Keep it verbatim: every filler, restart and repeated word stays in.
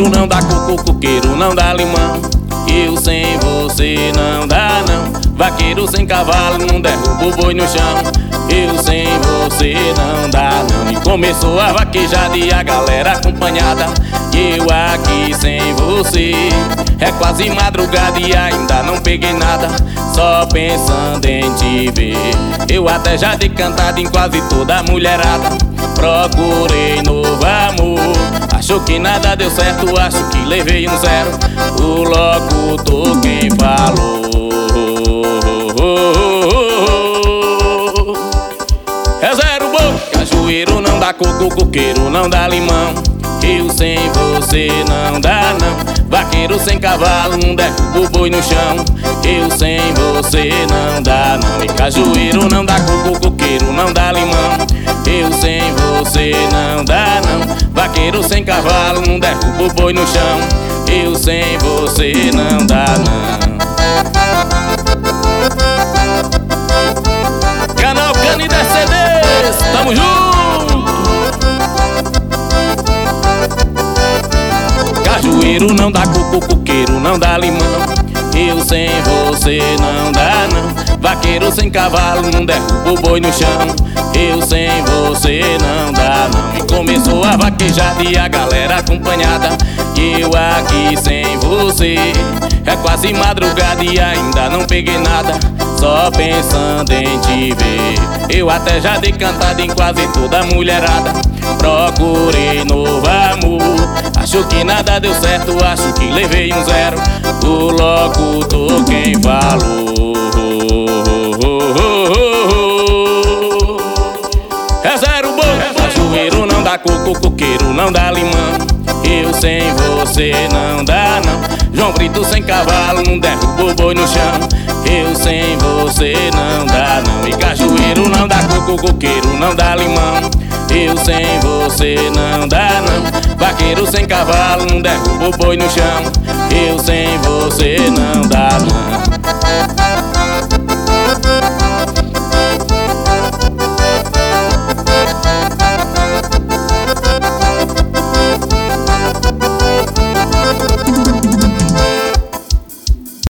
Cajueiro não dá coco, coqueiro não dá limão. Eu sem você não dá não. Vaqueiro sem cavalo não derruba o boi no chão. Eu sem você não dá não. E começou a vaquejada e a galera acompanhada. Eu aqui sem você, é quase madrugada e ainda não peguei nada. Só pensando em te ver, eu até já dei cantada em quase toda a mulherada. Procurei novo amor, acho que nada deu certo, acho que levei um zero. O locutor quem falou é zero bom. Cajueiro não dá coco, coqueiro não dá limão. Eu sem você não dá não. Vaqueiro sem cavalo não derruba o boi no chão. Eu sem você não dá não. E cajueiro não dá coco, coqueiro não dá limão. Eu sem você não dá não. Vaqueiro sem cavalo não derruba o boi no chão. Eu sem você não dá não. Canal Canidé C Ds, tamo junto. Cajueiro não dá coco, coqueiro não dá limão. Eu sem você não dá não. Vaqueiro sem cavalo não derruba o boi no chão. Eu sem você não dá não. E começou a vaquejada e a galera acompanhada. Eu aqui sem você, é quase madrugada e ainda não peguei nada. Só pensando em te ver, eu até já dei cantada em quase toda a mulherada. Procurei novo amor, acho que nada deu certo, acho que levei um zero. O locutor quem falou é zero bom. Cajueiro não dá coco, coqueiro não dá limão. Eu sem você não dá não. João Brito sem cavalo não derruba o boi no chão. Eu sem você não dá não. E cajueiro não dá coco, coqueiro não dá limão. Eu sem você não dá não. Vaqueiro sem cavalo não derruba o boi no chão. Eu sem você não dá não.